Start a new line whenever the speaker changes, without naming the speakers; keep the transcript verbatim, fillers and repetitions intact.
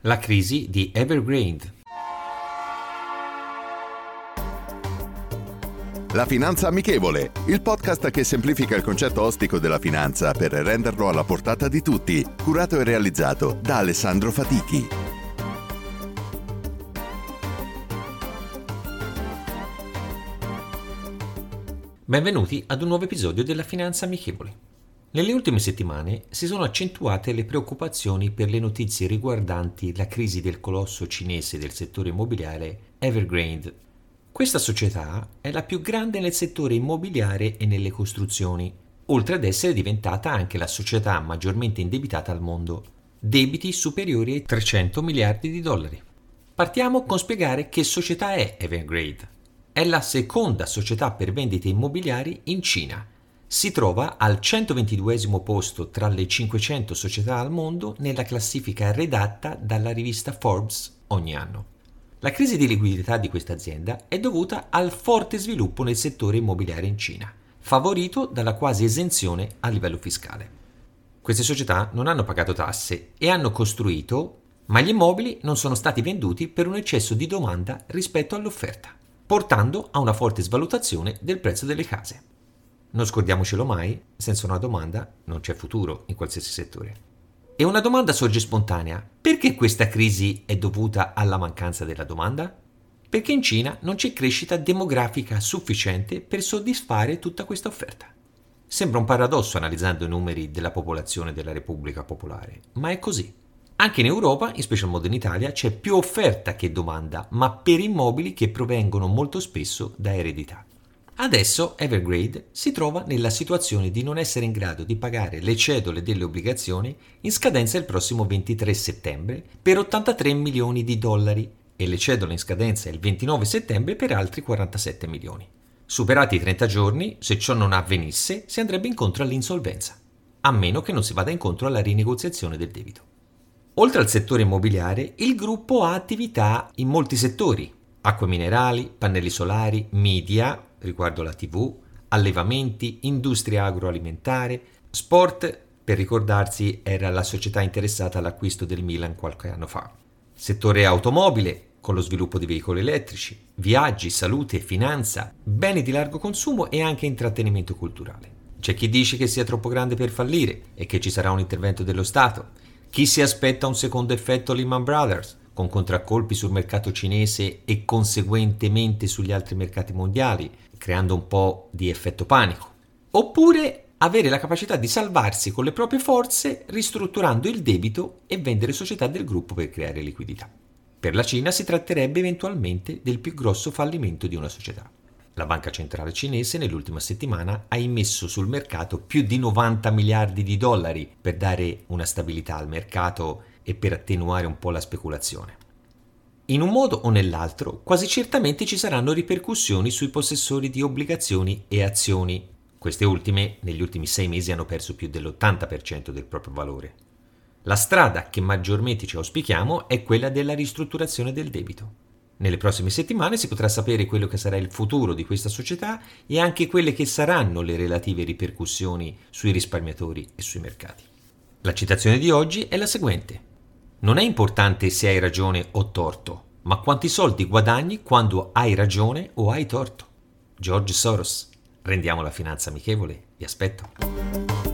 La crisi di Evergrande.
La Finanza Amichevole, il podcast che semplifica il concetto ostico della finanza per renderlo alla portata di tutti, curato e realizzato da Alessandro Fatichi.
Benvenuti ad un nuovo episodio della Finanza Amichevole. Nelle ultime settimane si sono accentuate le preoccupazioni per le notizie riguardanti la crisi del colosso cinese del settore immobiliare Evergrande. Questa società è la più grande nel settore immobiliare e nelle costruzioni, oltre ad essere diventata anche la società maggiormente indebitata al mondo, debiti superiori ai trecento miliardi di dollari. Partiamo con spiegare che società è Evergrande. È la seconda società per vendite immobiliari in Cina. Si trova al centoventiduesimo posto tra le cinquecento società al mondo nella classifica redatta dalla rivista Forbes ogni anno. La crisi di liquidità di questa azienda è dovuta al forte sviluppo nel settore immobiliare in Cina, favorito dalla quasi esenzione a livello fiscale. Queste società non hanno pagato tasse e hanno costruito, ma gli immobili non sono stati venduti per un eccesso di domanda rispetto all'offerta, portando a una forte svalutazione del prezzo delle case. Non scordiamocelo mai, senza una domanda non c'è futuro in qualsiasi settore. E una domanda sorge spontanea: perché questa crisi è dovuta alla mancanza della domanda? Perché in Cina non c'è crescita demografica sufficiente per soddisfare tutta questa offerta. Sembra un paradosso analizzando i numeri della popolazione della Repubblica Popolare, ma è così. Anche in Europa, in special modo in Italia, c'è più offerta che domanda, ma per immobili che provengono molto spesso da eredità. Adesso Evergrande si trova nella situazione di non essere in grado di pagare le cedole delle obbligazioni in scadenza il prossimo ventitré settembre per ottantatré milioni di dollari e le cedole in scadenza il ventinove settembre per altri quarantasette milioni. Superati i trenta giorni, se ciò non avvenisse, si andrebbe incontro all'insolvenza, a meno che non si vada incontro alla rinegoziazione del debito. Oltre al settore immobiliare, il gruppo ha attività in molti settori: acque minerali, pannelli solari, media, riguardo la tivù, allevamenti, industria agroalimentare, sport, per ricordarsi era la società interessata all'acquisto del Milan qualche anno fa, settore automobile con lo sviluppo di veicoli elettrici, viaggi, salute, finanza, beni di largo consumo e anche intrattenimento culturale. C'è chi dice che sia troppo grande per fallire e che ci sarà un intervento dello Stato, chi si aspetta un secondo effetto Lehman Brothers, con contraccolpi sul mercato cinese e conseguentemente sugli altri mercati mondiali, creando un po' di effetto panico. Oppure avere la capacità di salvarsi con le proprie forze ristrutturando il debito e vendere società del gruppo per creare liquidità. Per la Cina si tratterebbe eventualmente del più grosso fallimento di una società. La banca centrale cinese nell'ultima settimana ha immesso sul mercato più di novanta miliardi di dollari per dare una stabilità al mercato e per attenuare un po' la speculazione. In un modo o nell'altro, quasi certamente ci saranno ripercussioni sui possessori di obbligazioni e azioni. Queste ultime, negli ultimi sei mesi, hanno perso più dell'ottanta per cento del proprio valore. La strada che maggiormente ci auspichiamo è quella della ristrutturazione del debito. Nelle prossime settimane si potrà sapere quello che sarà il futuro di questa società e anche quelle che saranno le relative ripercussioni sui risparmiatori e sui mercati. La citazione di oggi è la seguente: non è importante se hai ragione o torto, ma quanti soldi guadagni quando hai ragione o hai torto. George Soros. Rendiamo la finanza amichevole. Vi aspetto.